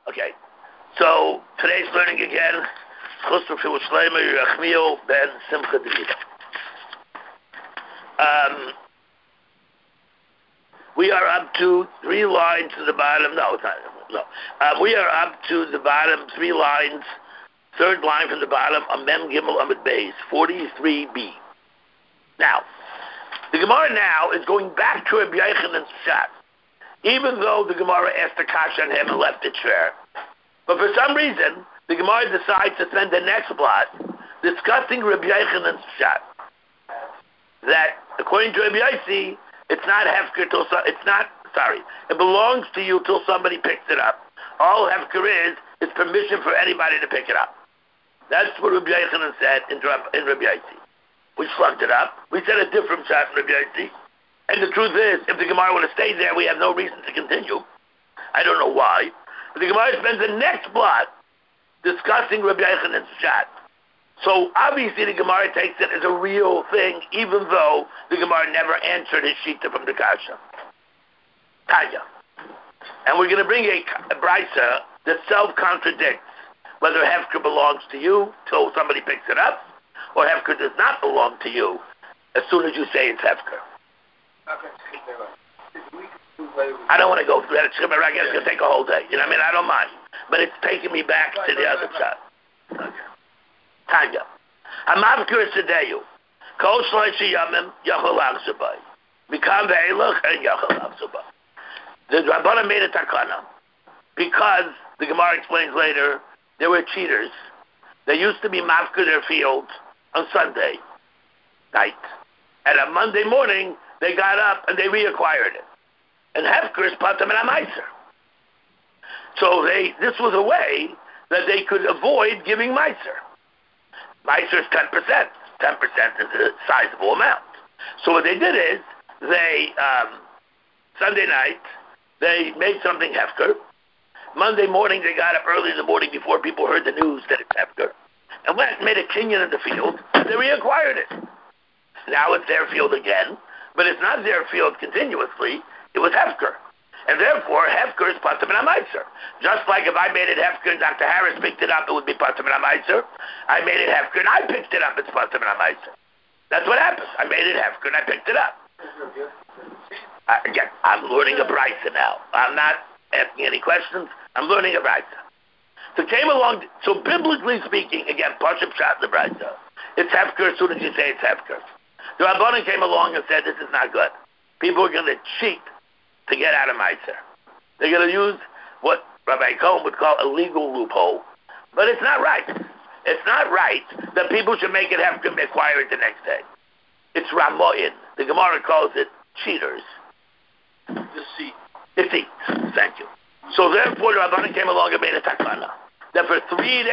Okay. So today's learning again. Chusru Filu Shleimer Yerachmiel ben Simcha Davida. We are up to 3 lines to the bottom. No, it's not. No. We are up to the bottom 3 lines. 3rd line from the bottom. Amem Gimel Amid Beis 43b. Now, the Gemara now is going back to Rabbi Yochanan's shot. Even though the Gemara asked the kasha on him and left it share. But for some reason, the Gemara decides to spend the next blot discussing Rabbi Yochanan's shot. That, according to Rabbi Yossi, it belongs to you till somebody picks it up. All hefker is permission for anybody to pick it up. That's what Rabbi Yochanan said in Rabbi Yossi. We slugged it up. We said a different shot in Rabbi Yossi. And the truth is, if the Gemara would have stayed there, we have no reason to continue. I don't know why. But the Gemara spends the next blot discussing Rabbi Yochanan's shot. So obviously the Gemara takes it as a real thing, even though the Gemara never answered his shita from the kasha. Tanya. And we're going to bring a brisa that self-contradicts whether hefker belongs to you till somebody picks it up, or hefker does not belong to you as soon as you say it's hefker. I don't want to go through that. It's going to take a whole day. You know what I mean? I don't mind. But it's taking me back to the other side. Okay. Tanya. Hamavkir Sedeyu. Kol Shloishi Yamim Yachol Achzubay. Mikam Ve'elach and Yachol Achzubay. The Rabbanah made a takana because, the Gemara explains later, there were cheaters. They used to be mavkir their field on Sunday night. And on Monday morning, they got up and they reacquired it. And hefker is patam and meiser. So this was a way that they could avoid giving meiser. Meiser is 10%. 10% is a sizable amount. So what they did is, Sunday night, they made something hefker. Monday morning, they got up early in the morning before people heard the news that it's hefker, and went and made a kinyan in the field, and they reacquired it. Now it's their field again, but it's not their field continuously. It was hefker. And therefore, hefker is patam and meiser. Just like if I made it hefker and Dr. Harris picked it up, it would be patam and meiser. I made it hefker and I picked it up, it's patam and meiser. That's what happened. I made it hefker and I picked it up. Again, I'm learning a brisa now. I'm not asking any questions. I'm learning a brisa. So biblically speaking, again, Pashup shot the brisa. It's hefker as soon as you say it's hefker. The Rabbanan came along and said, this is not good. People are going to cheat to get out of meiser. They're going to use what Rabbi Cohen would call a legal loophole. But it's not right. It's not right that people should make it hefker and acquire it the next day. It's ramoyin. The Gemara calls it cheaters. Deceit. Thank you. So therefore, the Rabbanan came along and made a takana that for 3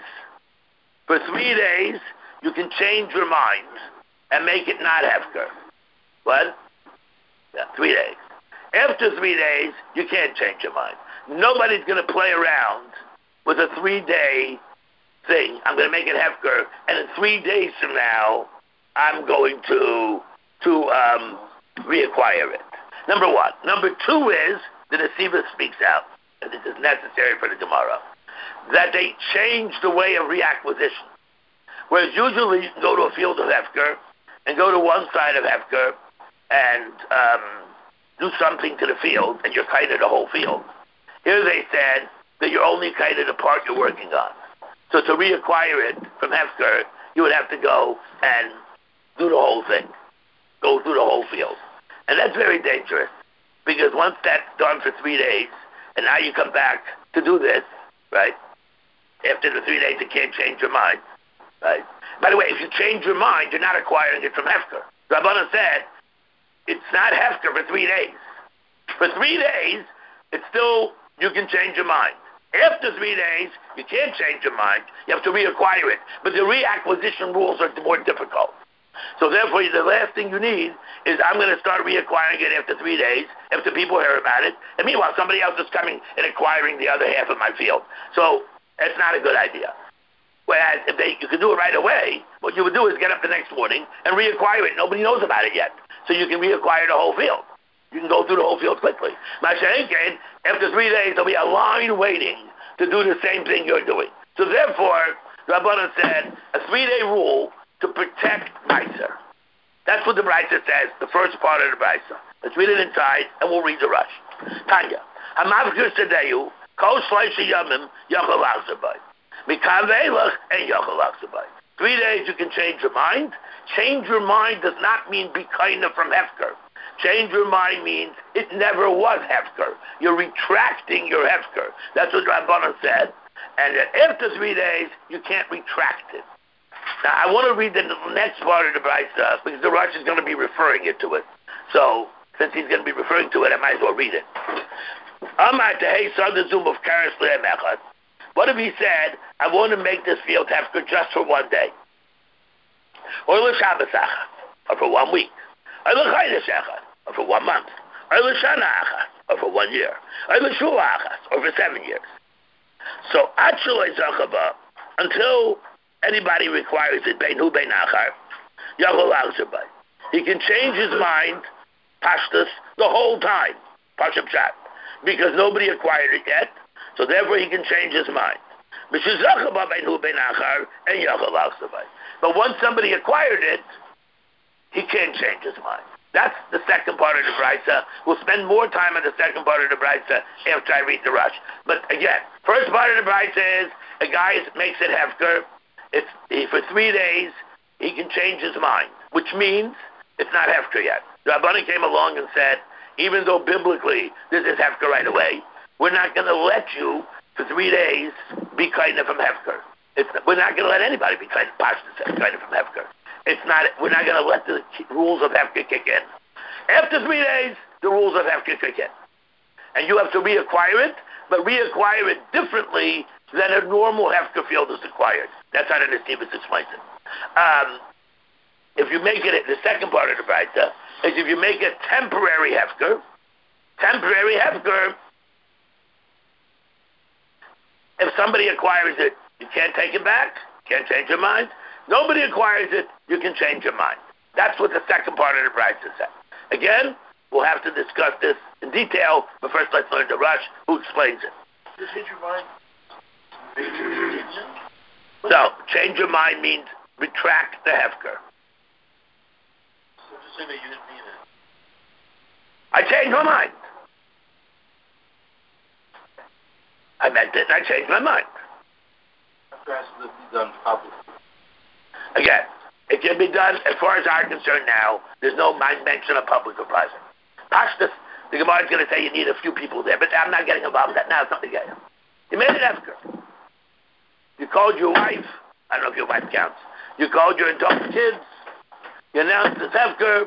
days, you can change your mind and make it not hefker. What? Yeah, 3 days. After 3 days, you can't change your mind. Nobody's going to play around with a 3-day thing. I'm going to make it hefker, and in 3 days from now, I'm going to reacquire it. Number 1. Number 2 is, the Nesiva speaks out, and this is necessary for the Gemara, that they change the way of reacquisition. Whereas usually you can go to a field of hefker and go to one side of hefker and do something to the field, and you're kited the whole field. Here they said that you're only kited the part you're working on. So to reacquire it from hefker, you would have to go and do the whole thing, go through the whole field. And that's very dangerous, because once that's done for 3 days, and now you come back to do this, right? After the 3 days, you can't change your mind, right? By the way, if you change your mind, you're not acquiring it from hefker. Rabbanan said, it's not hefker for 3 days. For 3 days, it's still, you can change your mind. After 3 days, you can't change your mind. You have to reacquire it. But the reacquisition rules are more difficult. So therefore, the last thing you need is, I'm going to start reacquiring it after 3 days, after people hear about it. And meanwhile, somebody else is coming and acquiring the other half of my field. So it's not a good idea. Whereas if you could do it right away, what you would do is get up the next morning and reacquire it. Nobody knows about it yet. So you can reacquire the whole field. You can go through the whole field quickly. Mashenken, after 3 days, there'll be a line waiting to do the same thing you're doing. So therefore, Rabbanan said a 3-day rule to protect Meiser. That's what the Brisa says, the first part of the Brisa. Let's read it inside, and we'll read the rush. Tanya, Hamavkir Sedeyu, Kol Shloisha Yamim, Yachal Achzabay. Mikav Eilach, and Yachal Achzabay. 3 days you can change your mind. Change your mind does not mean be kind from Hefker. Change your mind means it never was Hefker. You're retracting your Hefker. That's what Rabbanan said. And after 3 days, you can't retract it. Now, I want to read the next part of the Brisa because the Rosh is going to be referring it to it. So, since he's going to be referring to it, I might as well read it. What if he said, I want to make this field Hefker just for 1 day? Or for 1 week? Or for 1 month? Or for 1 year? Or for 7 years? So, until anybody requires it, he can change his mind, pashtus, the whole time, pashab shat, because nobody acquired it yet, so therefore he can change his mind. But once somebody acquired it, he can't change his mind. That's the second part of the Brisa. We'll spend more time on the second part of the Brisa after I read the Rush. But again, first part of the Brisa is a guy makes it Hefker. For 3 days, he can change his mind, which means it's not Hefker yet. The Rabbanan came along and said, even though biblically this is Hefker right away, we're not going to let you, for 3 days, be kind of from Hefker. We're not going to let anybody be kind of from Hefker. We're not going to let the rules of Hefker kick in. After 3 days, the rules of Hefker kick in. And you have to reacquire it, but reacquire it differently than a normal Hefker field is acquired. That's how the Nesivus explains it. If you make it, the second part of the Brisa is if you make it temporary Hefker, if somebody acquires it, you can't take it back, can't change your mind. Nobody acquires it, you can change your mind. That's what the second part of the Brisa says. Again, we'll have to discuss this in detail, but first let's learn the Rush, who explains it. You change your mind? No, change your mind means retract the Hefker. So just say that you didn't mean it. I changed my mind. I meant it and I changed my mind. After has to be done publicly. Again, it can be done, as far as I'm concerned now, there's no mention of public or private. Pashtus, the Gemara is going to say you need a few people there, but I'm not getting involved in that now. It's not the game. You made it Hefker. You called your wife. I don't know if your wife counts. You called your adult kids. You announced it's Hefker.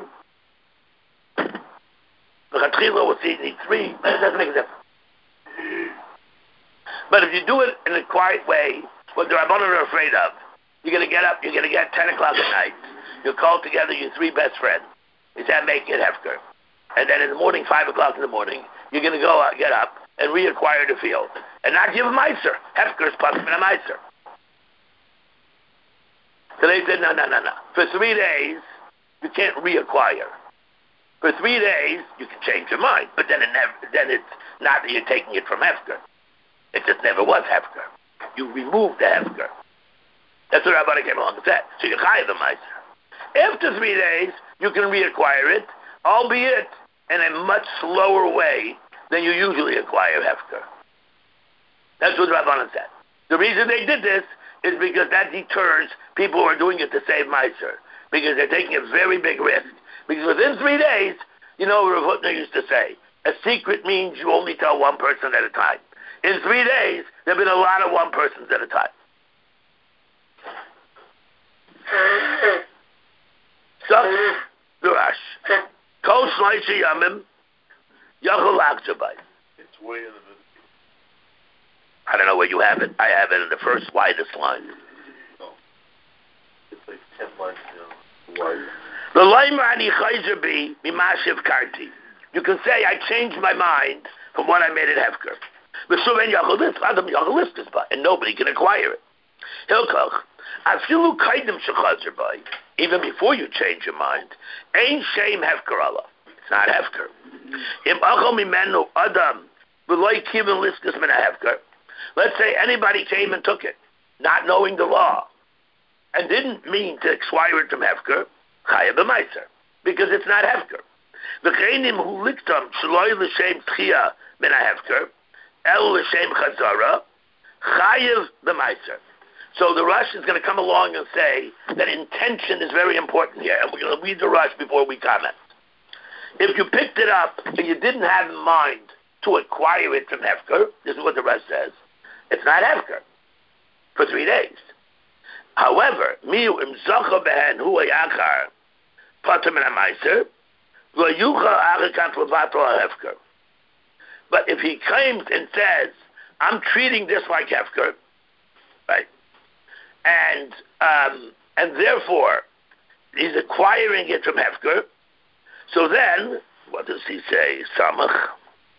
The Chatchila will see you need 3. It doesn't make a difference. But if you do it in a quiet way, what the Rabbanan are afraid of, you're going to get up, you're going to get 10 o'clock at night, you'll call together your 3 best friends. You say, make it Hefker. And then in the morning, 5 o'clock in the morning, you're going to go out, get up, and reacquire the field. And not give a Meiser. Hefker is possible a Meiser. So they said, no. For 3 days, you can't reacquire. For 3 days, you can change your mind. But then it's not that you're taking it from Hefker. It just never was Hefker. You removed the Hefker. That's what Rabbanan came along and said. So you hire the Meiser. After 3 days, you can reacquire it, albeit in a much slower way than you usually acquire Hefker. That's what Rabbanan said. The reason they did this is because that deters people who are doing it to save Meiser, because they're taking a very big risk. Because within 3 days, you know what Rav Hutner used to say, a secret means you only tell one person at a time. In 3 days, there have been a lot of one persons at a time. So, the Rush. Kol Shloisha Yamim, Yachol Achzabay. It's way in the middle. I don't know where you have it. I have it in the first widest line. No. It's like 10 lines wide. The Laimani Chayzer be Mimashiv Karti. You can say, I changed my mind from what I made it Hefker. And nobody can acquire it. Hilkach, Afilu Kaidim Shechazir by, even before you change your mind, ain't shame Hefker Allah. It's not Hefker. Im Achal Mimenu Adam, V'loi Kivin Liskus Min Hefker. Let's say anybody came and took it, not knowing the law, and didn't mean to acquire it from Hefker, Chayav b'Maiser, because it's not Hefker. V'cheinim hu liktam shloi l'shem tchia min ha-Hefker, el l'shem chazara, Chayav b'Maiser. So the Rush is going to come along and say that intention is very important here, and we're going to read the Rush before we comment. If you picked it up and you didn't have in mind to acquire it from Hefker, this is what the Rush says, it's not Hefker for 3 days. However, miu im zocha behen hu ayachar pater min ha-maiser lo yuchal arikat levato ha-Hefker. But if he claims and says, I'm treating this like Hefker, right, and therefore he's acquiring it from Hefker, so then, what does he say? Samach.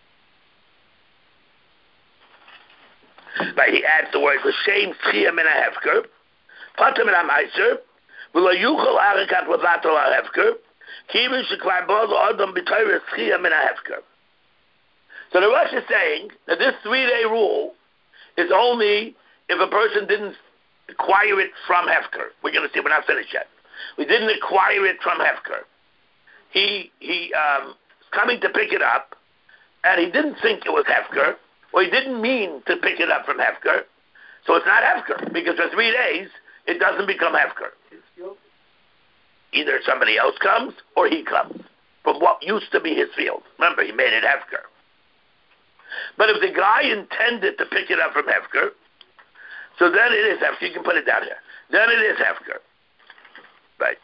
Right, he adds the word l'shem tchia min ha-Hefker, pater min ha-maiser, v'lo yuchal arikat levato ha-Hefker, kivin shekvar bo l'odam b'torah tchia min ha-Hefker. So the Rosh is saying that this 3-day rule is only if a person didn't acquire it from Hefker. We're going to see, we're not finished yet. We didn't acquire it from Hefker. He coming to pick it up, and he didn't think it was Hefker, or he didn't mean to pick it up from Hefker, so it's not Hefker, because for 3 days, it doesn't become Hefker. Either somebody else comes, or he comes, from what used to be his field. Remember, he made it Hefker. But if the guy intended to pick it up from Hefker, so then it is Hefker. You can put it down here. Then it is Hefker. Right.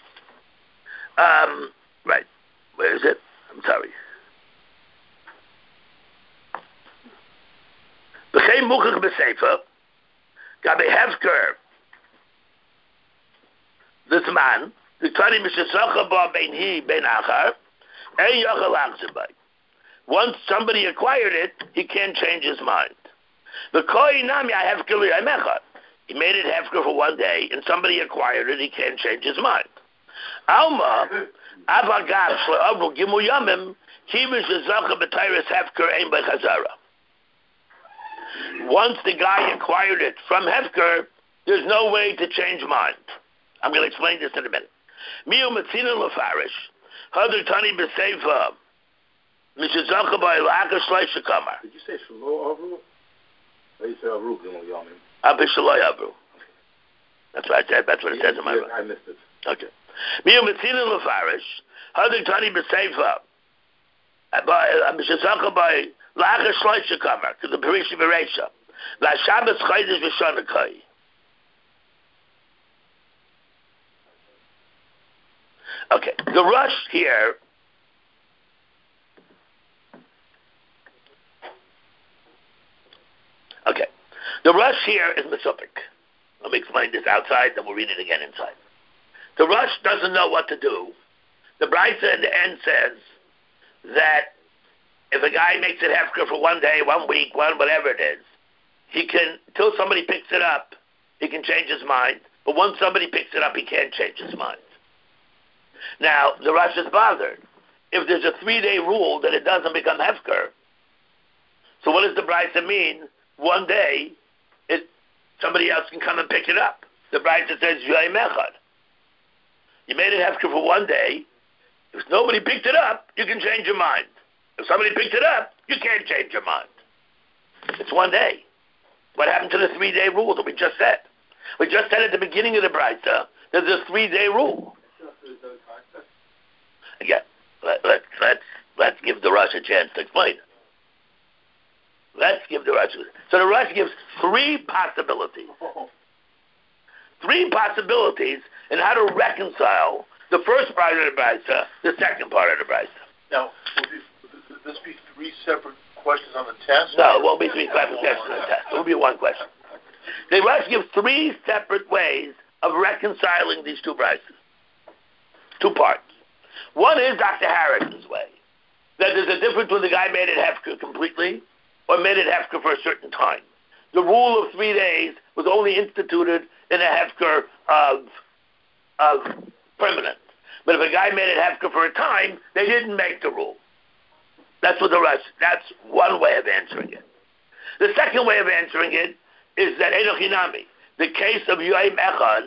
Right. Where is it? I'm sorry. B'chein muchach b'sefer, gabe Hefker, this man, the Tani Mishasacha ba bein hi bein achar, ein yachal achzer bay. Once somebody acquired it, he can't change his mind. The koi nami Hefker li'amechad. He made it Hefker for 1 day, and somebody acquired it, he can't change his mind. Alma, avagav shle'avru gimu yamim, kivish shezacha b'tayres Hefker ein b'chazara. Once the guy acquired it from Hefker, there's no way to change mind. I'm going to explain this in a minute. Miu metzina lefarish, hadr tani b'seifa, mishazacha b'ilaka shleisha kamar. Did you say shelo avru? Or you said avru gimu yamim? Abishaloi avru. That's what I said. That's what it says in my book. I missed it. Okay. Miu metzina lefarish, hadr tani b'seifa, mishazacha b'ilaka Lacha shloisha kamar, to the Perishi Bereisha. La Shabbos chaydish v'shana kai. Okay, the Rush here is Mesupik. Let me explain this outside, then we'll read it again inside. The Rush doesn't know what to do. The Brisa in the end says that if a guy makes it Hefker for 1 day, 1 week, whatever it is, he can, till somebody picks it up, he can change his mind. But once somebody picks it up, he can't change his mind. Now, the Rosh is bothered. If there's a 3-day rule that it doesn't become Hefker, so what does the Brisa mean? 1 day, somebody else can come and pick it up. The Brisa says, Yoy Mechad. You made it Hefker for 1 day. If nobody picked it up, you can change your mind. If somebody picked it up, you can't change your mind. It's 1 day. What happened to the 3-day rule that we just said? We just said at the beginning of the Brisa, there's a 3-day rule. Again, let's give the Rush a chance to explain it. Let's give the Rush. So the Rush gives 3 possibilities. 3 possibilities in how to reconcile the first part of the Brisa, the second part of the Brisa. Now, will this be 3 separate questions on the test? No, it won't be 3 separate questions on the test. It will be 1 question. The Rush gives 3 separate ways of reconciling these 2 Brisas. 2 parts. One is Dr. Harrison's way. That there's a difference when the guy made it Hefker completely or made it Hefker for a certain time. The rule of 3 days was only instituted in a Hefker of permanent. But if a guy made it Hefker for a time, they didn't make the rule. That's what the Rush, that's one way of answering it. The second way of answering it is that Enoch Hinami, the case of Yoim Echad,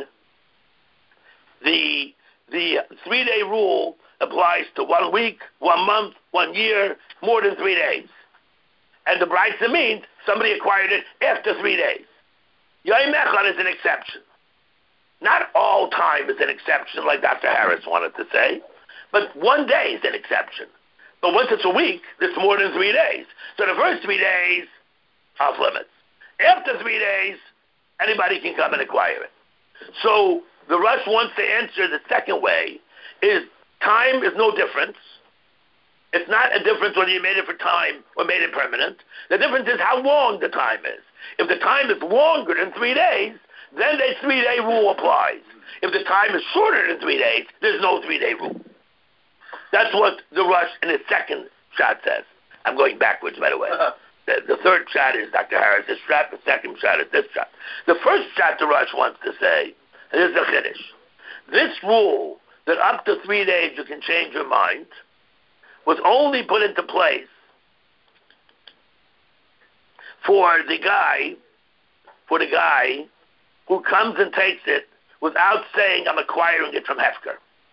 the 3-day rule applies to 1 week, 1 month, 1 year, more than 3 days. And the Braisa means somebody acquired it after 3 days. Yoim Echad is an exception. Not all time is an exception, like Dr. Harris wanted to say, but 1 day is an exception. But once it's a week, it's more than 3 days. So the first 3 days, off limits. After 3 days, anybody can come and acquire it. So the Rush wants to answer the second way is time is no difference. It's not a difference whether you made it for time or made it permanent. The difference is how long the time is. If the time is longer than 3 days, then the 3-day rule applies. If the time is shorter than 3 days, there's no 3-day rule. That's what the Rush in his second shot says. I'm going backwards, by the way. The third shot is Dr. Harris's shot. The second shot is this shot. The first shot the Rush wants to say, and this is a Chiddush, this rule that up to 3 days you can change your mind was only put into place for the guy who comes and takes it without saying, I'm acquiring it from Hefker.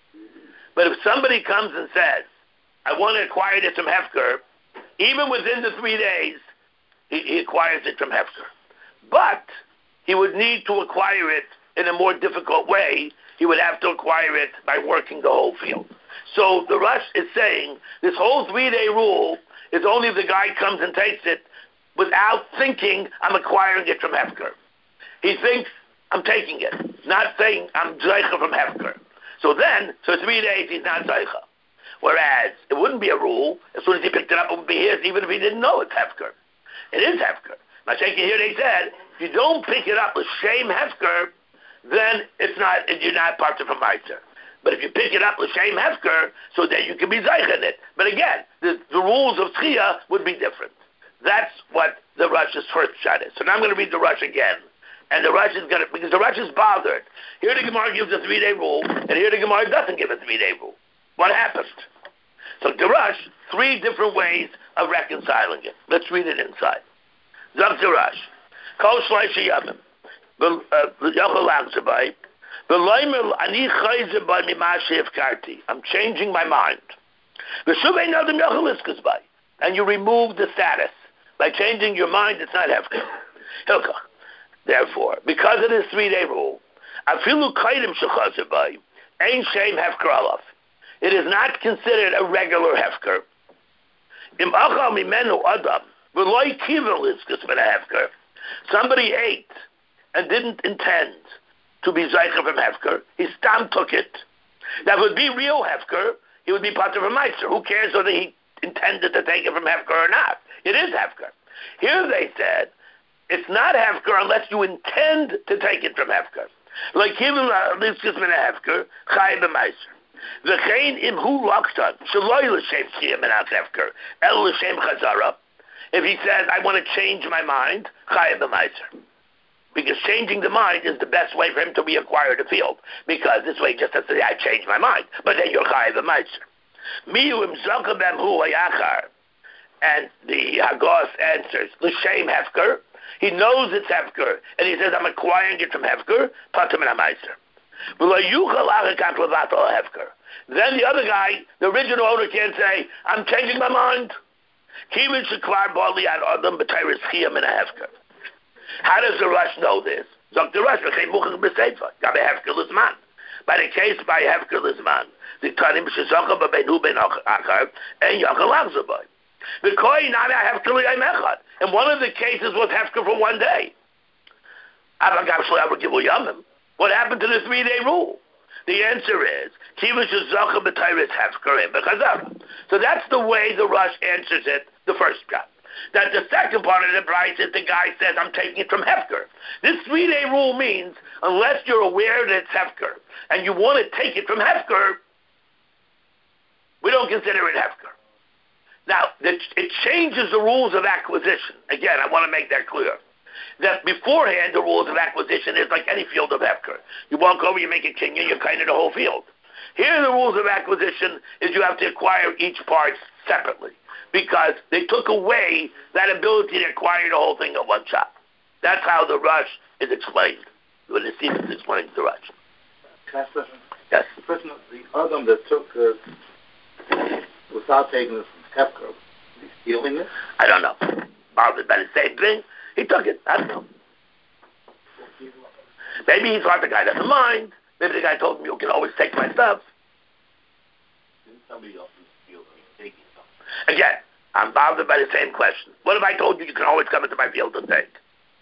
But if somebody comes and says, I want to acquire this from Hefker, even within the 3 days, he acquires it from Hefker. But he would need to acquire it in a more difficult way. He would have to acquire it by working the whole field. So the Rush is saying this whole 3-day rule is only if the guy comes and takes it without thinking, I'm acquiring it from Hefker. He thinks, I'm taking it, not saying, I'm Zeicha from Hefker. So 3 days, he's not Zeicha. Whereas, it wouldn't be a rule. As soon as he picked it up, it would be his, even if he didn't know it's Hefker. It is Hefker. Mashiach here they said, if you don't pick it up with shame Hefker, then you're not part of a Meiser. But if you pick it up with shame Hefker, so then you can be Zeicha in it. But again, the rules of Tchiyah would be different. That's what the Rush's first shot is. So now I'm going to read the Rush again. And the Rush is going to, because the Rush is bothered. Here the Gemara gives a 3-day rule, and here the Gemara doesn't give a 3-day rule. What happened? So the Rush, 3 different ways of reconciling it. Let's read it inside. Zok the Rush. Kol shloisha yamim. Yochel lachzabai. V'loimer ani chayzer by mima she'efkarti. I'm changing my mind. V'shuvei nodem yochel iskazbai. And you remove the status. By changing your mind, it's not hefker. Hilka. Therefore, because of this 3-day rule, afilu kaidim shechazer by, ein shame hefker alav. It is not considered a regular hefker. Im achal mimenu adam, v'loi kivel iskas v'na hefker. Somebody ate and didn't intend to be zeicha from hefker. He stam took it. That would be real hefker. He would be part of a meiser. Who cares whether he intended to take it from hefker or not? It is hefker. Here they said, it's not hefker unless you intend to take it from hefker. Like kivel iskas v'na hefker, chay b'meiser. V'chein im hu laktan shaloi l'shem tchiyah menat hefker el l'shem chazara. If he says, I want to change my mind, chayah b'meiser. Because changing the mind is the best way for him to reacquire the field. Because this way he just has to say, I changed my mind. But then you're chayah b'meiser. Miyu im zalka b'em hu hayachar. And the Hagos answers, l'shem hefker. He knows it's hefker. And he says, I'm acquiring it from hefker, patam and meiser. Then the other guy, the original owner, can't say, I'm changing my mind. How does the Rush know this? By the case by Hefker Lizman. The Tanim Shizocha Babenu Ben Achar and Yachal Lachzabai. The Koi Nana Hefker Liyam Echad. And one of the cases was Hefker for 1 day. What happened to the 3-day rule? The answer is, so that's the way the Rush answers it, the first shot. That the second part of the price is the guy says, I'm taking it from Hefker. This 3-day rule means, unless you're aware that it's Hefker, and you want to take it from Hefker, we don't consider it Hefker. Now, it changes the rules of acquisition. Again, I want to make that clear. That beforehand, the rules of acquisition is like any field of Hefker. You walk over, you make a kinyan, you're kind of the whole field. Here, the rules of acquisition is you have to acquire each part separately. because they took away that ability to acquire the whole thing at one shot. That's how the rush is explained. When the Sivas explains the rush. Last question. Yes. The person, the Adam that took without taking this from Hefker, is he stealing it? I don't know. Bothered by the same thing. He took it. I don't know. Maybe he thought the guy doesn't mind. Maybe the guy told him, you can always take my stuff. Didn't somebody else steal and he's taking something? Again, I'm bothered by the same question. What if I told you you can always come into my field and take?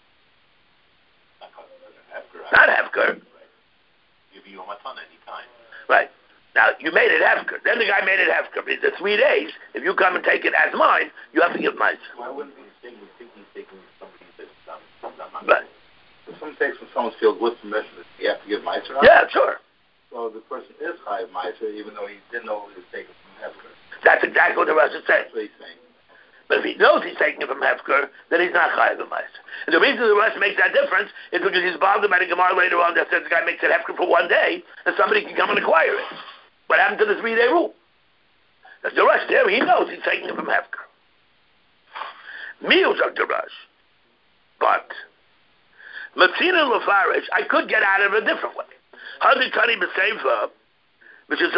Not Hefker. Right. Give you my ton any time. Right. Now, you made it Hefker. Then the guy made it Hefker. Because the 3 days, if you come and take it as mine, you have to give mine. Why wouldn't he think he's taking somebody that's not mine? Right. If someone takes from someone's field with permission, you have to give Meiser out? Yeah, sure. So the person is Chayav Meiser, even though he didn't know he was taken from Hefker. That's exactly what the Rush is saying. That's what he's saying. But if he knows he's taking it from Hefker, then he's not Chayav Meiser. And the reason the Rush makes that difference is because he's bothered by the Gemara later on that says the guy makes it Hefker for 1 day, and somebody can come and acquire it. What happened to the 3-day rule? That's the Rush there. He knows he's taking it from Hefker. Meals of the Rush. But Matzina Lefarish, I could get out of it a different way. Haditani B'Seifa, which is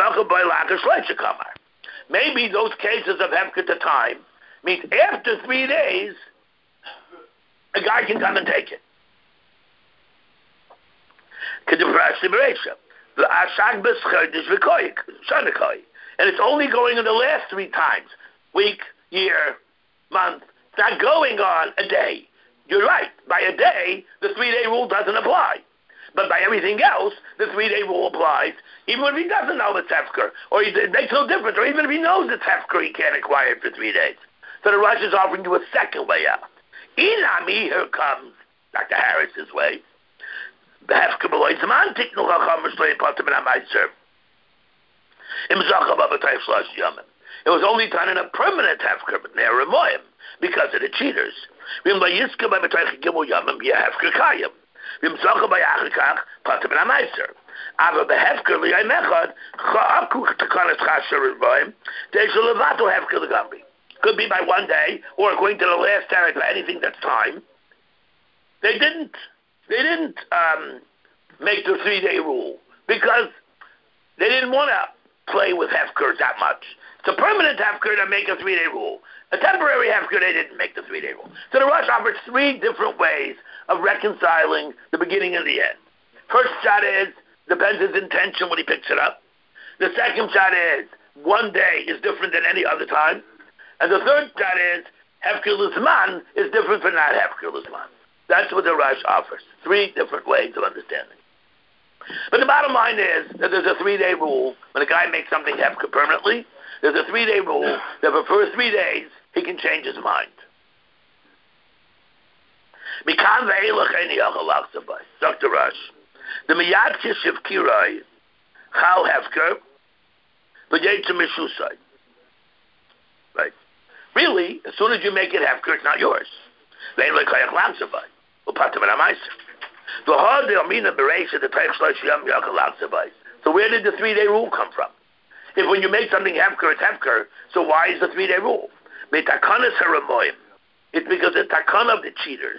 maybe those cases of Hefker to time means after 3 days, a guy can come and take it. And it's only going in the last 3 times. Week, year, month. It's not going on a day. You're right. By a day, the 3-day rule doesn't apply. But by everything else, the 3-day rule applies, even if he doesn't know it's Hefker, or it makes no difference, or even if he knows it's Hefker, he can't acquire it for 3 days. So the Rush is offering you a second way out. Inami, here comes Dr. Harris's way. The Hefker below semantic no chacham shleim patim and amaiser. Im zachav avatay shlosh yamim. It was only done in a permanent Hefker, but near Ramoyim, because of the cheaters. Vim lo yiska b'avatay chigimul yamim via Hefker kayim. Vim zachav b'yachikach patim and amaiser. Ava behefker liyay mechad cha'aku takanas chasher Ramoyim deisha levato Hefker legambi. Could be by 1 day, or according to the last paragraph, anything that's time. They didn't make the 3-day rule because they didn't want to play with Hefker that much. It's a permanent Hefker to make a 3-day rule. A temporary Hefker, they didn't make the 3-day rule. So the Rush offers 3 different ways of reconciling the beginning and the end. First shot is, depends his intention when he picks it up. The second shot is, 1 day is different than any other time. And the third shot is, Hefker Lizman is different from not Hefker Lizman. That's what the Rush offers. 3 different ways of understanding. But the bottom line is that there's a 3-day rule. When a guy makes something Hefker permanently, there's a 3-day rule that for the first 3 days, he can change his mind. Dr. Rush. The Miyad Kishiv Kirai, Chal Hefker, V'yetza Mishusai. Right. Really, as soon as you make it Hefker, it's not yours. So where did the 3-day rule come from? If when you make something Hefker, it's Hefker, so why is the 3-day rule? It's because the takana of the cheaters.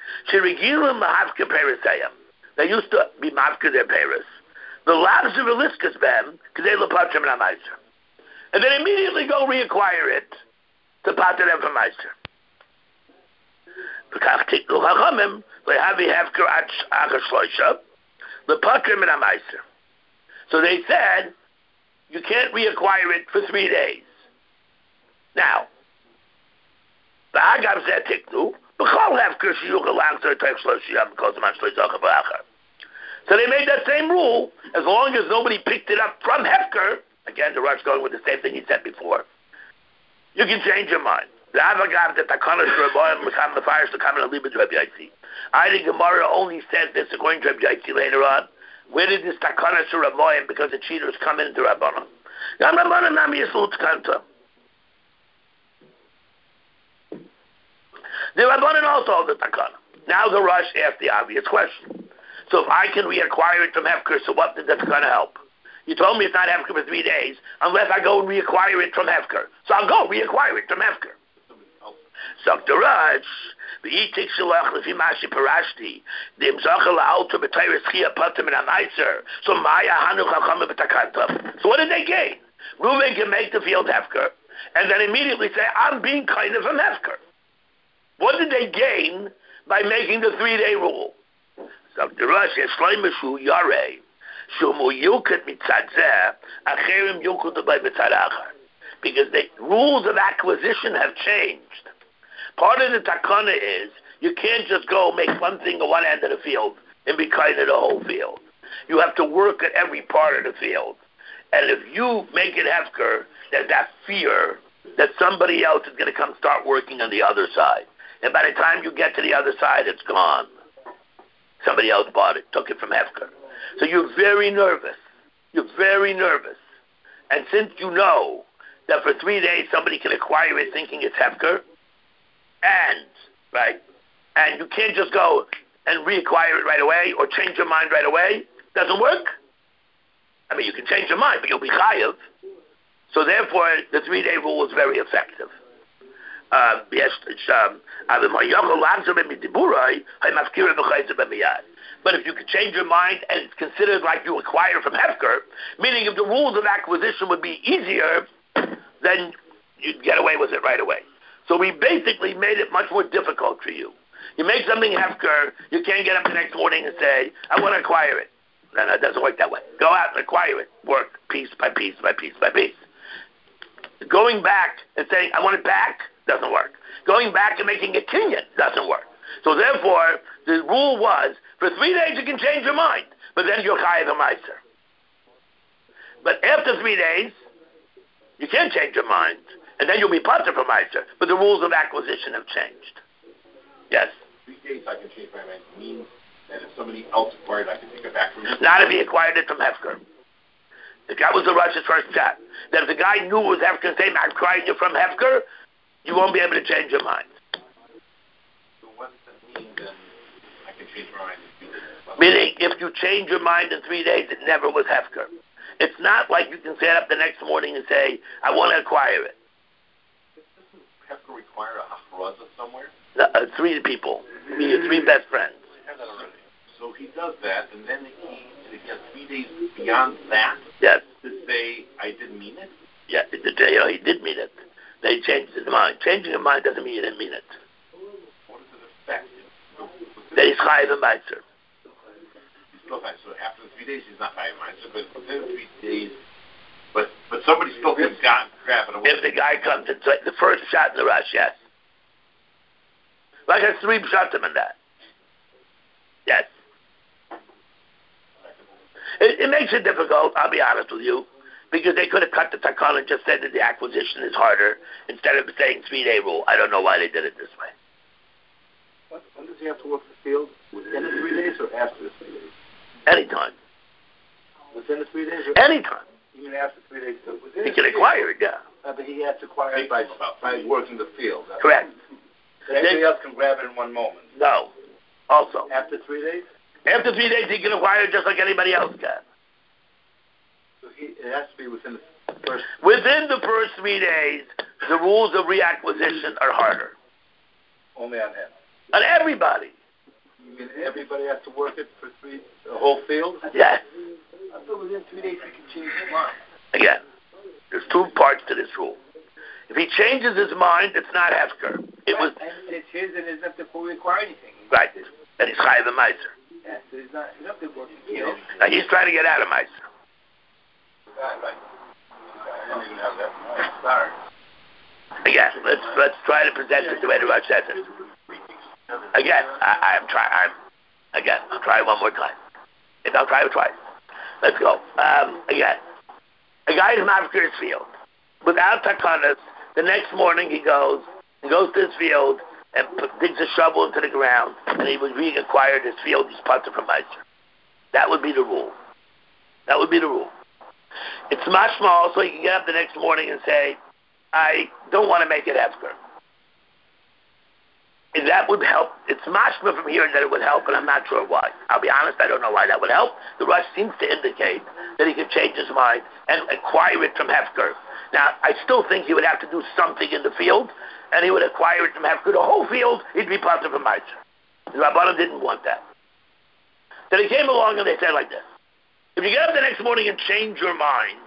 They used to be mafker their paris. The labs of Eliskas bem, and then immediately go reacquire it to pater them from Meister. So they said, you can't reacquire it for 3 days. Now, the Agav said, so they made that same rule, as long as nobody picked it up from Hefker. Again, the Rush going with the same thing he said before. You can change your mind. The Avagav that Takanas Rabbi become the fires to come in a little bit Rabbi Yaitzi. I think Gemara only says this according to Rabbi Yaitzi later on. Where did this Takanas Rabbi because the cheaters come into Rabbanon? Gam Rabbanon Nami Yislut Kanta. The Rabbanon also hold the Takana. Now the Rush asked the obvious question. So if I can reacquire it from Hefker, so what did that Takana help? You told me it's not Hefker for 3 days unless I go and reacquire it from Hefker. So I'll go reacquire it from Hefker. So the Rush, the Itik Shalach Lefi Mashi Parashti, the Imzachal Alter B'Tayris Chia Patim and Amaiser. So Maya Hanu Chacham B'Takantav. So what did they gain? Reuven can make the field Hefker, and then immediately say, I'm being kind of a Hefker. What did they gain by making the 3-day rule? So the Rush is Shleimishu Yareh. Because the rules of acquisition have changed. Part of the takana is you can't just go make one thing at one end of the field and be kind of the whole field. You have to work at every part of the field. And if you make it hefker, there's that fear that somebody else is going to come start working on the other side. And by the time you get to the other side, it's gone. Somebody else bought it, took it from hefker. So you're very nervous. You're very nervous. And since you know that for 3 days somebody can acquire it thinking it's Hefker, and you can't just go and reacquire it right away or change your mind right away, doesn't work. I mean, you can change your mind, but you'll be chayav. So therefore, the 3-day rule is very effective. But if you could change your mind and it's considered like you acquire from Hefker, meaning if the rules of acquisition would be easier, then you'd get away with it right away. So we basically made it much more difficult for you. You make something Hefker, you can't get up the next morning and say, I want to acquire it. No, it doesn't work that way. Go out and acquire it. Work piece by piece by piece by piece. Going back and saying, I want it back, doesn't work. Going back and making a kinyan doesn't work. So therefore, the rule was, for 3 days you can change your mind, but then you're chayav a meiser. But after 3 days, you can't change your mind, and then you'll be pater for meiser. But the rules of acquisition have changed. Yes? 3 days I can change my mind means that if somebody else acquired it, I can take it back from you? Not if he acquired it from Hefker. If that was the Rush's first shot. That if the guy knew it was Hefker and saying, I'm acquiring you from Hefker, you won't be able to change your mind. So what does that mean then? I can change my mind in 3 days. Meaning, if you change your mind in 3 days, it never was Hefker. It's not like you can stand up the next morning and say, I want to acquire it. Doesn't Hefker require a hachraza somewhere? 3 people. Your 3 best friends. So he does that, and then he has 3 days beyond that yes. to say, I didn't mean it? Yeah, he did mean it. They changed his mind. Changing your mind doesn't mean you didn't mean it. What does it affect? That he's chayav a meiser. He's still chayav. So after the 3 days, he's not chayav a meiser, but within 3 days, but somebody still can grab it away. If the guy comes, it's like the first shot in the rush, yes. Like a 3 shots him in that. Yes. It makes it difficult, I'll be honest with you, because they could have cut the takana and just said that the acquisition is harder instead of saying 3-day rule. I don't know why they did it this way. When does he have to work the field? Within the 3 days or after the 3 days? Anytime. Within the 3 days? Or anytime. Even after 3 days? So he can acquire it, yeah. But he has to acquire it by working the field. Correct. Anybody else can grab it in one moment? No. Also. After 3 days? After 3 days, he can acquire it just like anybody else can. So it has to be within the first... Within the first 3 days, the rules of reacquisition are harder. Only on him? On everybody. You mean everybody has to work it for the whole field? Yes. I thought within 3 days he can change his mind. Again, there's 2 parts to this rule. If he changes his mind, it's not Hefker. It was... And it's his and it's not to require anything. Right. And he's chayav a meiser. Yeah, so he's not to work the field. Now he's trying to get out of meiser. Right. I don't even have that. Sorry. Again, let's try to present it the way the Rush says it. Again, I'll try one more time. If I'll try it twice. Let's go. Again. A guy is mavkir his field. Without takanas, the next morning he goes to his field and digs a shovel into the ground, and he would reacquire his field, he's pater from meiser. That would be the rule. That would be the rule. It's mashmal, so he can get up the next morning and say, I don't want to make it Hefker. that would help. It's mashma from here that it would help, and I'm not sure why. I'll be honest, I don't know why that would help. The Rush seems to indicate that he could change his mind and acquire it from Hefker. Now, I still think he would have to do something in the field, and he would acquire it from Hefker. The whole field, he'd be part of a Meiser. The Rabbanan didn't want that. Then he came along and they said like this: if you get up the next morning and change your mind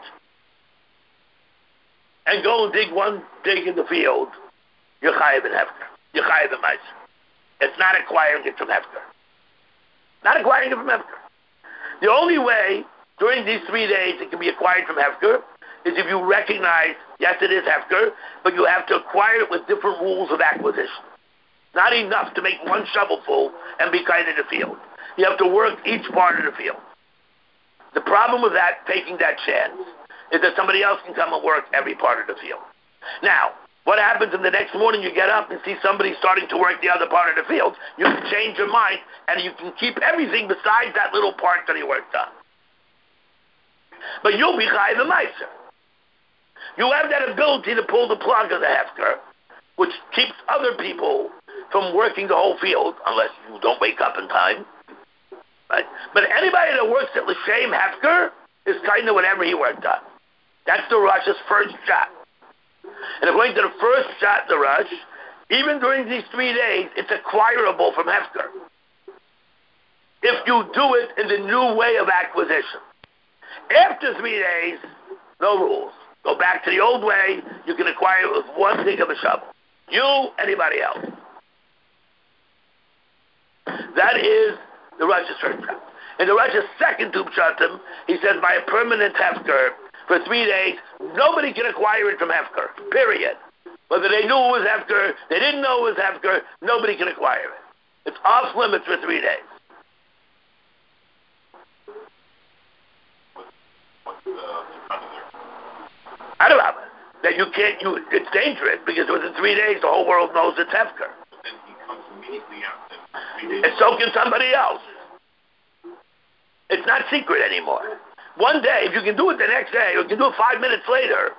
and go and dig one dig in the field, you're chayav in Hefker. You're chayav in Meiser. It's not acquiring it from Hefker. Not acquiring it from Hefker. The only way during these 3 days it can be acquired from Hefker is if you recognize, yes, it is Hefker, but you have to acquire it with different rules of acquisition. Not enough to make one shovelful and be kind in the field. You have to work each part of the field. The problem with that, taking that chance, is that somebody else can come and work every part of the field. Now, what happens if the next morning you get up and see somebody starting to work the other part of the field? You can change your mind and you can keep everything besides that little part that he worked on. But you'll be chayav the meiser. You have that ability to pull the plug of the hefker, which keeps other people from working the whole field, unless you don't wake up in time. Right? But anybody that works at l'shem hefker is kind of whatever he worked on. That's the Rush's first shot. And according to the first shot in the Rush, even during these 3 days, it's acquirable from hefker. If you do it in the new way of acquisition. After 3 days, no rules. Go back to the old way. You can acquire it with one dig of a shovel. You, anybody else. That is the Rush's first shot. In the Rush's second tube shatim, he says by a permanent hefker, for 3 days, nobody can acquire it from hefker, period. Whether they knew it was hefker, they didn't know it was hefker, nobody can acquire it. It's off limits for 3 days. I don't know. That you can't, it's dangerous because within 3 days the whole world knows it's hefker. Then he comes immediately after 3 days. And so can somebody else. It's not secret anymore. One day, if you can do it the next day, or you can do it 5 minutes later.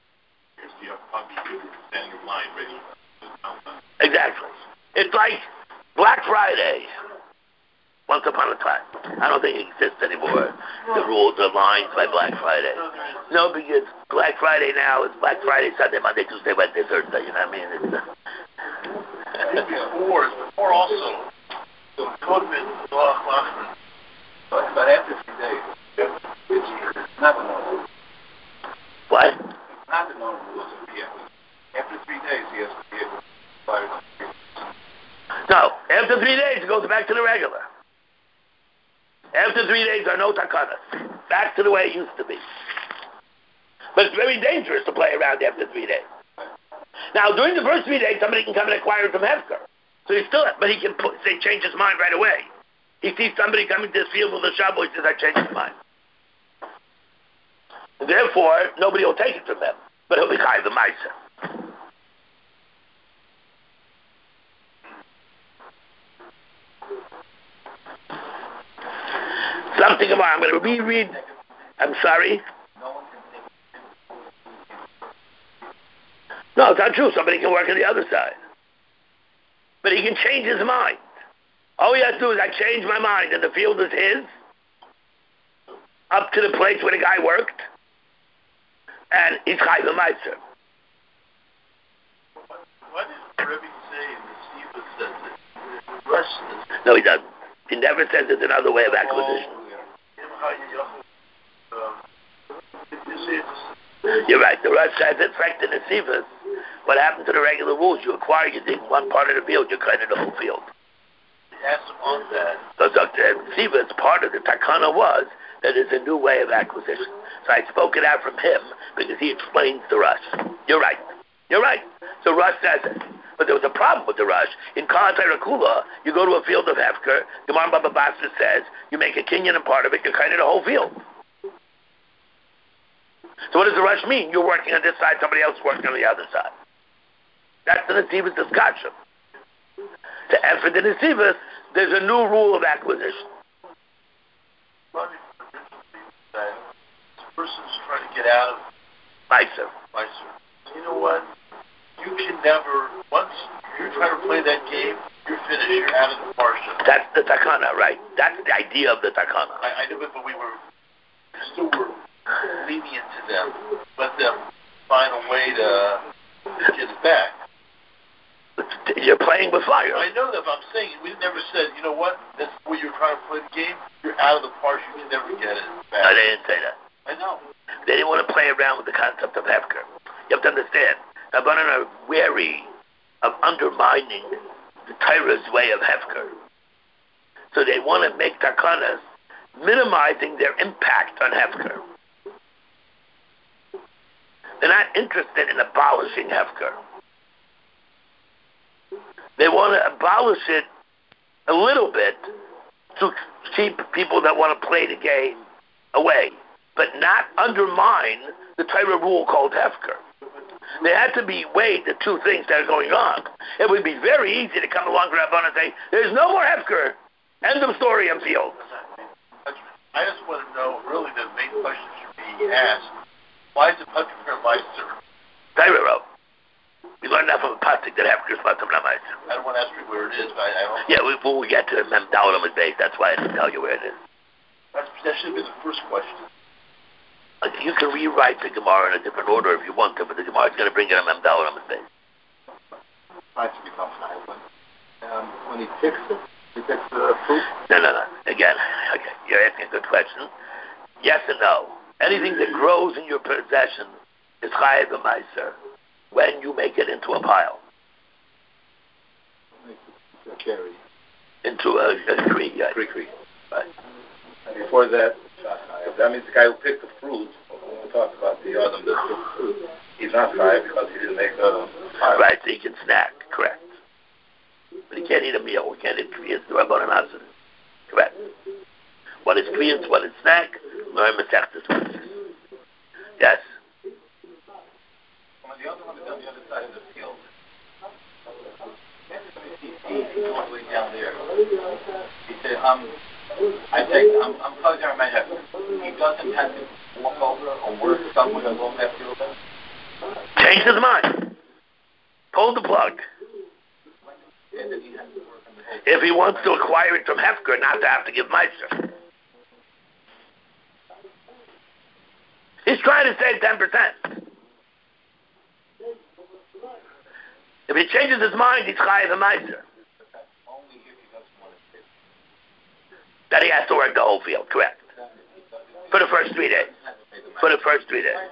Standing in line ready. Exactly. It's like Black Friday. Once upon a time. I don't think it exists anymore. The rules are lined by Black Friday. No, because Black Friday now is Black Friday, Sunday, Monday, Tuesday, Wednesday, Thursday. You know what I mean? It's before also. So COVID, but after 3 days, it's not the normal. What? It's not the normal rules of the after 3 days, he has to be able to fire. No, after 3 days, it goes back to the regular. After 3 days, there are no takanas. Back to the way it used to be. But it's very dangerous to play around after 3 days. Now, during the first 3 days, somebody can come and acquire it from hefker. So he still, but he can change his mind right away. He sees somebody coming to this field with a shovel, he says, I changed my mind. And therefore, nobody will take it from him. But he'll be chayav the meiser. Something about, I'm going to reread. I'm sorry. No, it's not true. Somebody can work on the other side. But he can change his mind. All he has to do is, I change my mind, and the field is his, up to the place where the guy worked, and he's chayav the meiser. Why did Rebbe say the Siva says it? Rush says it? No, he doesn't. He never says it's another way of acquisition. You're right. The Rush says it. In fact, in the Sivas, what happened to the regular rules? You acquire, you dig one part of the field, you're kind of the whole field. Ask him on that. So Sivas, part of the takana was that it's a new way of acquisition. So I spoke it out from him because he explains the Rush. You're right. You're right. So Rush says it. But there was a problem with the Rush. In Kalatay Rakula, you go to a field of hefker, Gemara Baba Basra says, you make a kinyan and part of it, you're kind of the whole field. So what does the Rush mean? You're working on this side, somebody else working on the other side. That's the Nesivas discussion. And for the Nesivas, there's a new rule of acquisition. This person's trying to get out of Meiser. Meiser. You know what? You can never, once you're trying to play that game, you're finished. You're out of the parsha. That's the takana, right? That's the idea of the takana. I knew it, but we still were lenient to them. Let them find a way to get it back. You're playing with fire. I know that, but I'm saying we never said, you know what? That's the way you're trying to play the game. You're out of the parsha. You can never get it back. No, they didn't say that. I know. They didn't want to play around with the concept of hefker. You have to understand, Rabbanan are wary of undermining the Torah's way of hefker. So they want to make takanas minimizing their impact on hefker. They're not interested in abolishing hefker. They want to abolish it a little bit to keep people that want to play the game away, but not undermine the Torah rule called hefker. There had to be weighed the two things that are going on. It would be very easy to come along to Rabban and say, there's no more hefker. End of story, I'm field. I just want to know, really, the main question should be asked, why is it Patrick Meister? Torah wrote. We learned that from a pasuk that hefker is Patrick Meister. I don't want to ask you where it is, but I don't know. Yeah, when we get to Mem Dalet Amud Beis, that's why I didn't tell you where it is. That should have been the first question. You can rewrite the Gemara in a different order if you want to, but the Gemara is going to bring it on Mem Dalet Amud Beis. Might become silent. When he picks it, he picks the fruit. No. Again, okay, you're asking a good question. Yes and no. Anything that grows in your possession is chayav b'maiser when you make it into a pile, A cherry. into a tree. Yeah. Tree. Right. And before that, that means the guy who picked the fruit, when we talk about the Adam that took the fruit, he's not chayav because he didn't make the pile. Right, so you can snack, correct. But you can't eat a meal. You can't eat kriyas, the Rabbanan Asur. Correct. What is kriyas, what is snack? Learn Masechtas. Yes. When the other one is on the other side of the field, he's all the way down there. He said, I'm closing on my head. He doesn't have to walk over or work somewhere along that field. Change his mind. Pull the plug. And then he has to work on the whole. If he wants to acquire it from hefker, not to have to give meiser. He's trying to save 10%. If he changes his mind, he's chayav a meiser. Only if he doesn't want to stay. That he has to work the whole field, correct. For the first 3 days. For the first 3 days.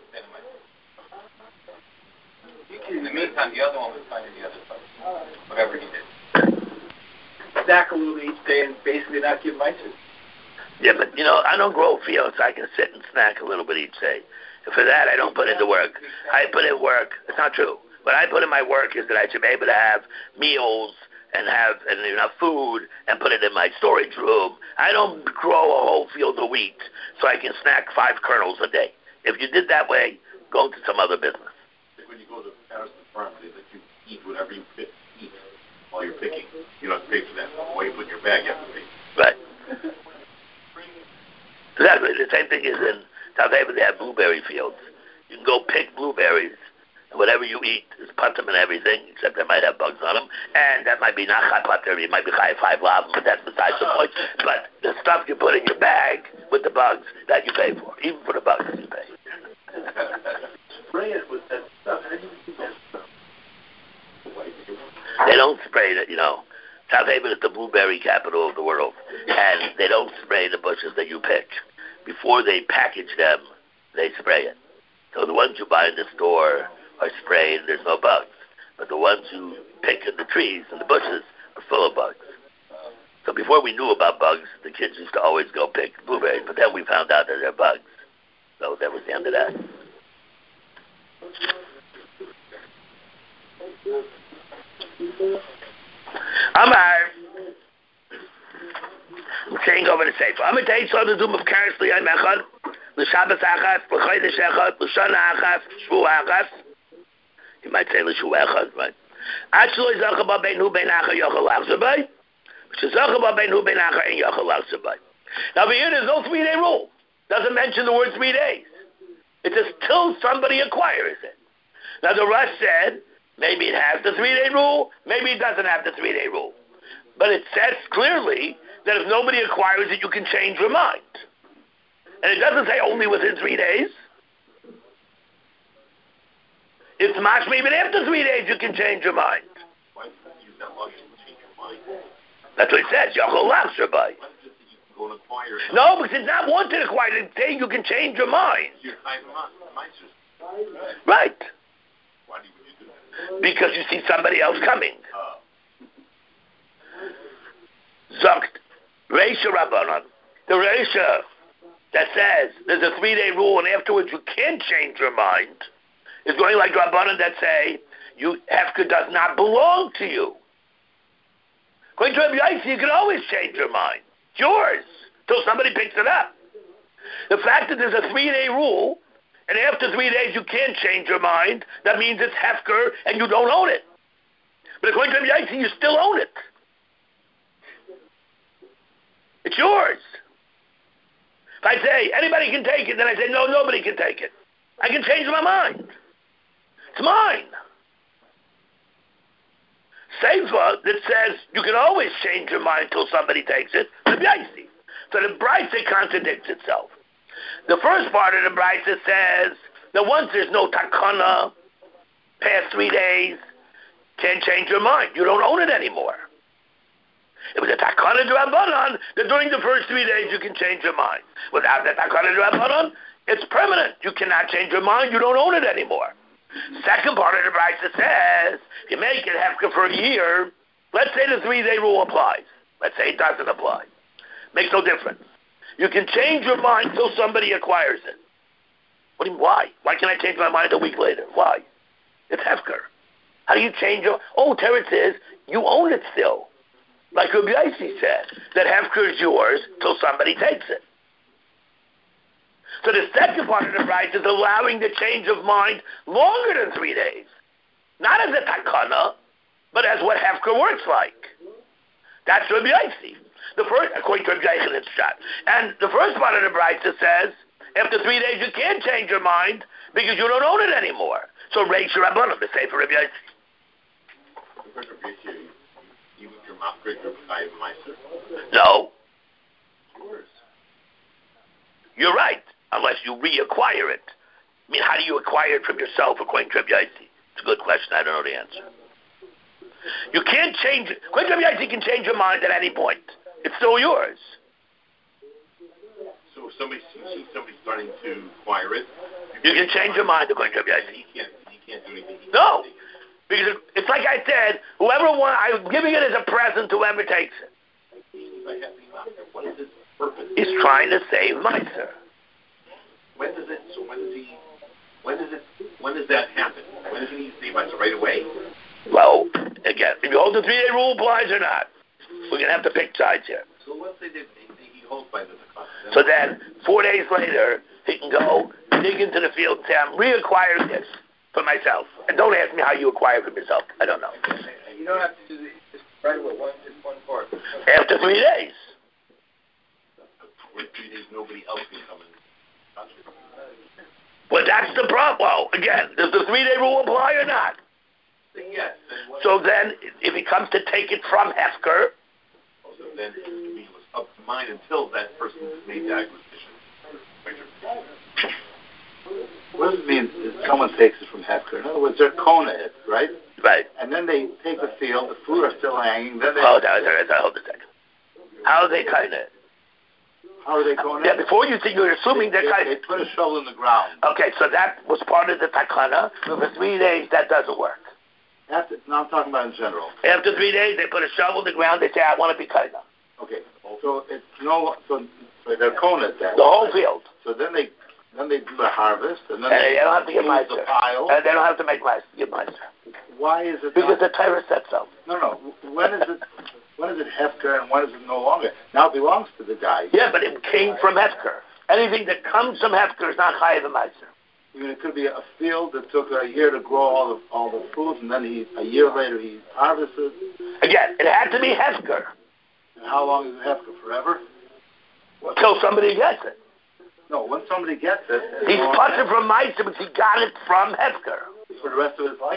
In the meantime, the other one was finding the other side. Whatever he did. Snack a little each day and basically not give Meister. Yeah, but, I don't grow fields, so I can sit and snack a little bit each day. And for that, I don't put into work. I put in work. It's not true. What I put in my work is that I should be able to have meals and have enough food and put it in my storage room. I don't grow a whole field of wheat so I can snack 5 kernels a day. If you did that way, go to some other business. When you go to Paris farm, they let you eat whatever you eat while you're picking. You don't have to pay for that. While you put in your bag, you have to pay. Right. Exactly. The same thing is in South Africa. They have blueberry fields. You can go pick blueberries. And whatever you eat is patim and everything, except they might have bugs on them. And that might be not chai pater. It might be chai 5 lav, but that's besides the point. But the stuff you put in your bag with the bugs, that you pay for. Even for the bugs, you pay. Spray it with that stuff. How do you do that stuff? They don't spray it, South Haven is the blueberry capital of the world. And they don't spray the bushes that you pick. Before they package them, they spray it. So the ones you buy in the store are sprayed and there's no bugs. But the ones you pick in the trees and the bushes are full of bugs. So before we knew about bugs, the kids used to always go pick blueberries. But then we found out that they're bugs. So that was the end of that. Amar, I'm saying over the Sefer. Amar Tei Soda Dum of Karis Liyam Echad, L'Shabbos Achas, L'Chodesh Echad, L'Shana Achas, Shvu Achas. You might say L'Shvu Echad, right? Actually, Zacha Ba Beinu Beinacha Yochel Achzabay, Zacha Ba Beinu Beinacha and Yochel Achzabay. Now, over here, there's no 3-day rule. Doesn't mention the word 3 days. It says till somebody acquires it. Now, the Rush said Maybe it has the 3-day rule, maybe it doesn't have the 3-day rule. But it says clearly that if nobody acquires it, you can change your mind. And it doesn't say only within 3 days. It's mashma even after 3 days you can change your mind. Why do you use that logic to change your mind? That's what it says. Yachol lachzer by. Why is it that you can go and acquire it? No, because it's not wanted to acquire. It's saying you can change your mind. You're high mindset. Right. Why would you do that? Because you see somebody else coming. Zokt Reisha Rabbanon. The Reisha that says there's a 3-day rule and afterwards you can't change your mind is going like Rabbanon that say Hefker does not belong to you. According to Rabbi Yossi, you can always change your mind. It's yours till somebody picks it up. The fact that there's a 3-day rule and after 3 days you can't change your mind, that means it's Hefker and you don't own it. But according to Rabbi Yossi, you still own it. It's yours. If I say anybody can take it, then I say no, nobody can take it. I can change my mind. It's mine. Seifa that says you can always change your mind till somebody takes it. Rabbi Yossi. So the Brisa contradicts itself. The first part of the Brisa says that once there's no takana, past 3 days, can't change your mind. You don't own it anymore. It was a takana d'Rabbanan that during the first 3 days you can change your mind. Without the takana d'Rabbanan, it's permanent. You cannot change your mind. You don't own it anymore. Second part of the Brisa says, if you make it Hefker for a year, let's say the 3-day rule applies. Let's say it doesn't apply. Makes no difference. You can change your mind till somebody acquires it. What do you mean, why? Why can't I change my mind a week later? Why? It's Hefker. How do you change your... Oh, Teretz says, you own it still. Like Rabbi Yossi said, that Hefker is yours till somebody takes it. So the second part of the Brisa is allowing the change of mind longer than 3 days. Not as a takana, but as what Hefker works like. That's Rabbi Yossi. The first, according to Rabbi Yossi, shot. And the first part of the Brisa says, after 3 days you can't change your mind because you don't own it anymore. So Reish Rabbanim, the Sefer Rabbi Yossi. No. You're right, unless you reacquire it. I mean, how do you acquire it from yourself, according to Rabbi Yossi? It's a good question. I don't know the answer. You can't change it. According to Rabbi Yossi, you can change your mind at any point. It's still yours. So if you see somebody starting to acquire it, you can change your mind, according to Rabbi Yossi. He can't do anything. No. Because it's like I said, whoever wants, I'm giving it as a present to whoever takes it. What is his purpose? He's trying to save Meiser. When does that happen? When does he need to save Meiser? Right away? Well, again, if you hold the 3-day rule applies or not, we're going to have to pick sides here. So let's say that he holds by the Takana. So then, 4 days later, he can go dig into the field and say, I'm reacquiring this for myself. And don't ask me how you acquire it for yourself. I don't know. You don't have to do this right away. Just one part. After 3 days. For 3 days, nobody else can come and touch it. Well, that's the problem. Well, again, does the 3-day rule apply or not? Yes. So then, if he comes to take it from Hefker, so then he was up to mine until that person made the acquisition. What does it mean that someone takes it from Hefker? In other words, they're kona it, right? Right. And then they take the field, the fruit are still hanging, then they... Hold on a second. How are they kona it? How are they kona Yeah, it? before you think you're assuming they're kona it. They put a shovel in the ground. Okay, so that was part of the takana, but for 3 days that doesn't work. No, I'm talking about in general. After 3 days, they put a shovel in the ground, they say, I want to be kona. Okay, so it's so they're kona it then. The whole field. So then they do the harvest, and then they don't have to get move Meiser. the pile. And they don't have to make get Meiser. Why is it because not? The Torah said so. No. When is it Hefker and when is it no longer? Now it belongs to the guy. Yeah, but it came from Hefker. Anything that comes from Hefker is not chayav Meiser. I mean, it could be a field that took a year to grow all the fruit, and then a year later he harvested. Again, it had to be Hefker. And how long is it Hefker? Forever? Until somebody gets it. No, when somebody gets it... He's putzing from Meiser because he got it from Hefker. For the rest of his life?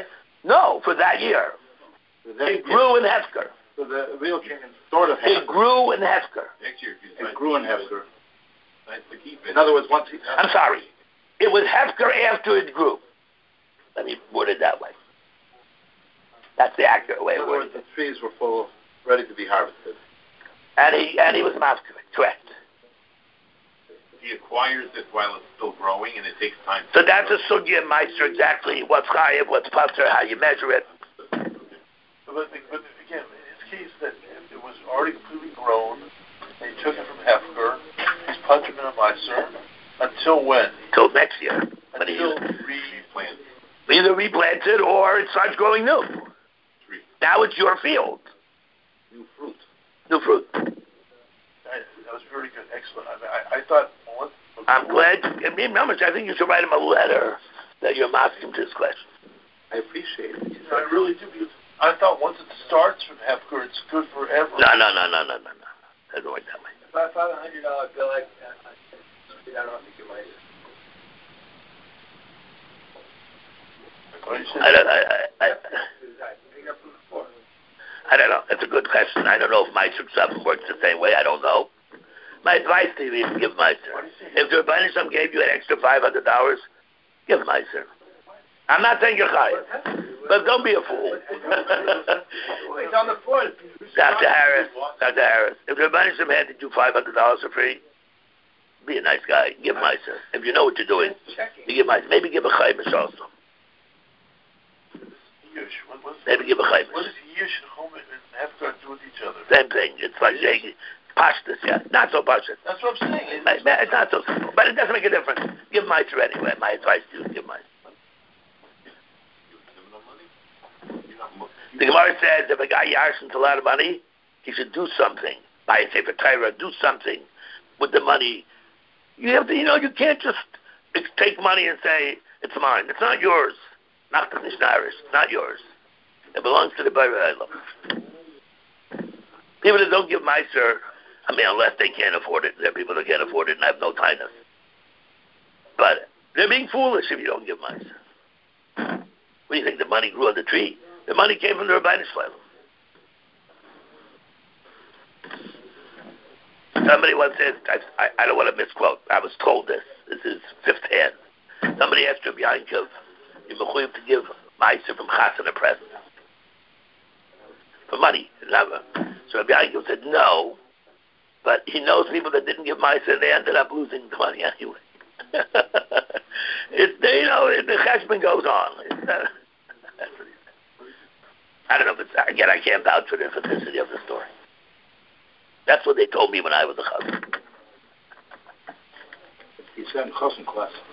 No, for that year. It grew in Hefker. So the real sort of It grew in Hefker. Next year, It grew in Hefker. nice to keep it. In other words, once he... I'm sorry. It was Hefker after it grew. Let me word it that way. That's the accurate way In of other wording words, it. the trees were full, ready to be harvested. And he was Mafker, correct. He acquires it while it's still growing, and it takes time. So that's a sugya meister exactly. What's chayiv, what's pater, how you measure it. But again, in his case, that it was already completely grown. They took it from Hefker. He's pater min meiser until when? Till next year. When he Until Plant either replant it or it starts growing new. tree. Now it's your field. New fruit. New fruit. That was very good, excellent. I thought. I'm glad. I mean, I think you should write him a letter that you're asking his question. I appreciate it. I really do, because I thought once it starts from Hefker, it's good forever. No. It doesn't work that way. If I found $100 bill, I don't think you might. I don't know. It's a good question. I don't know if Meister Ksavim works the same way. I don't know. My advice to you is give Meister. If the Rebbeinu Shalom gave you an extra $500, give Meister. I'm not saying you're chayav, but don't be a fool. It's on the phone. Dr. Harris, if the Rebbeinu Shalom handed you $500 for free, be a nice guy. Give Meister. If you know what you're doing, you give Meister. Maybe give a chaymish also. Maybe give a chaymish. What does Yish and Chom and Hefker do with each other? Same thing. It's like pashtus, yeah. Not so pashtus. That's what I'm saying. It's not so simple, but it doesn't make a difference. Give Meister anyway. My advice to you, give Meister. The Gemara says if a guy yarsens a lot of money, he should do something. Buy a sefer Torah, do something with the money. You have to, you can't just take money and say it's mine. It's not yours. It's not yours. It belongs to the Borei Olam. People that don't give Meiser, unless they can't afford it. There are people that can't afford it and have no kindness. But they're being foolish if you don't give Meiser. What do you think? The money grew on the tree? The money came from the Rebbeinu Shalom. Somebody once said, I don't want to misquote, I was told this. This is fifth hand. Somebody asked Rabbi Yankov, you're mechuyev to give Meiser from Chassan a present. For money. So Rabbi Yankov said no, but he knows people that didn't give Meiser and they ended up losing the money anyway. The cheshbon goes on. That's what he said. I don't know if it's, again, I can't vouch for the authenticity of the story. That's what they told me when I was a chassan. He said in chassan class.